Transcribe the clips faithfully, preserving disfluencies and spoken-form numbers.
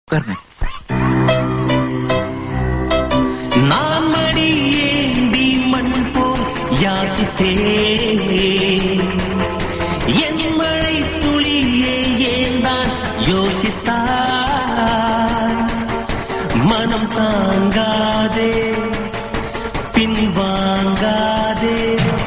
உட்காருங்க. நான் மடி ஏந்தி மண் போல் யாசித்தே என் மழை துளியே ஏந்தான் யோசித்தார் மனம் தாங்காதே பின்வாங்காதே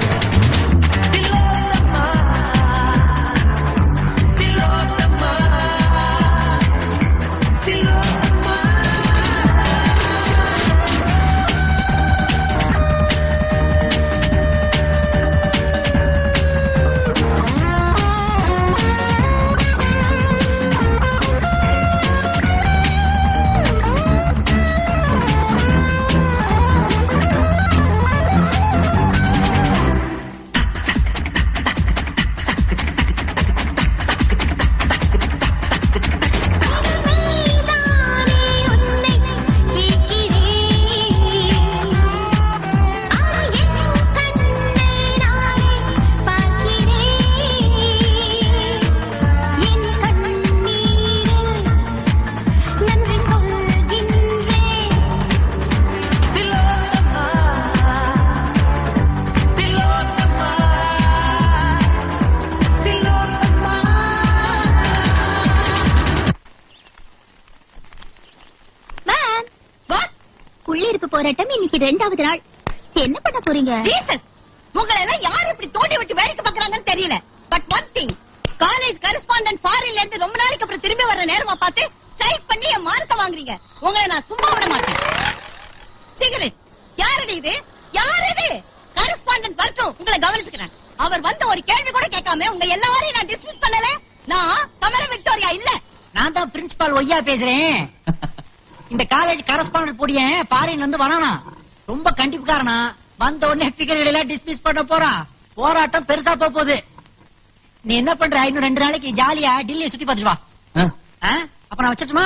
போராட்டம் இன்னைக்கு ரெண்டாவது நாள். என்ன பண்ண போறீங்க? ஜீசஸ், உங்களை எல்லாம் யார் இப்படி தோண்டி விட்டு வேடிக்கை பார்க்கறாங்கன்னு தெரியல. But one thing, college correspondent ஃபாரின்ல இருந்து ரொம்ப நாளைக்கு அப்புறம் திரும்பி வர நேரமா பார்த்து சைட் பண்ணி என் மார்க்க வாங்குறீங்க. உங்களை நான் சும்மா விட மாட்டேன். சிகரெட் யாரடி இது? யார் இது? கரஸ்பாண்டன்ட் வரட்டும், உங்களை கவனிச்சுக்கிறேன். அவர் வந்து ஒரு கேள்வி கூட கேட்காம உங்க எல்லாரையும் நான் டிஸ்மிஸ் பண்ணல. நான் கமல விக்டோரியா இல்ல. நான் தான் பிரின்சிபால் ஒய்யா பேசுறேன். இந்த காலேஜ் கரஸ்பாண்டன்ட் பொடிய ஃபாரின்ல இருந்து வரானா, ரொம்ப கண்டிப்புக்காரனா. வந்த உடனே பிகர்கள் எல்லாம் டிஸ்மிஸ் பண்ண போறா. போராட்டம் பெருசா போகுது. நீ என்ன பண்ற? இன்னும் ரெண்டு நாளைக்கு ஜாலியா டெல்லியை சுத்தி பார்த்துட்டு வா. அப்ப நான் வச்சிட்டுமா?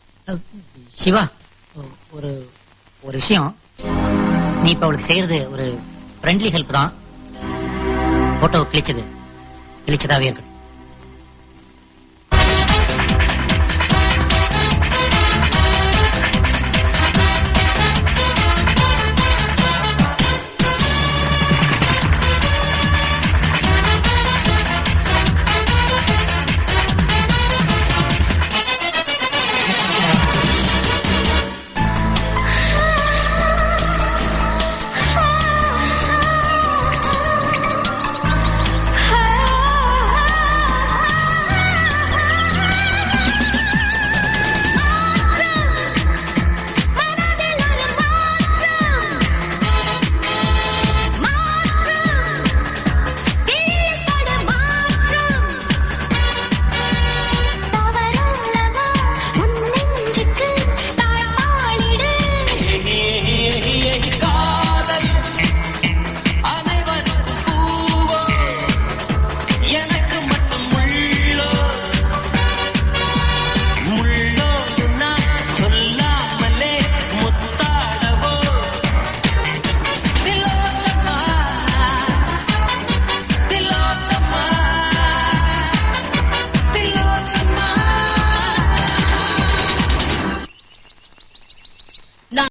சிவா, ஒரு ஒரு விஷயம். நீ இப்ப அவளுக்கு செய்யறது ஒரு ஃப்ரெண்ட்லி ஹெல்ப் தான். போட்டோ கிழிச்சது கிழிச்சதாவே இருக்கட்டும்.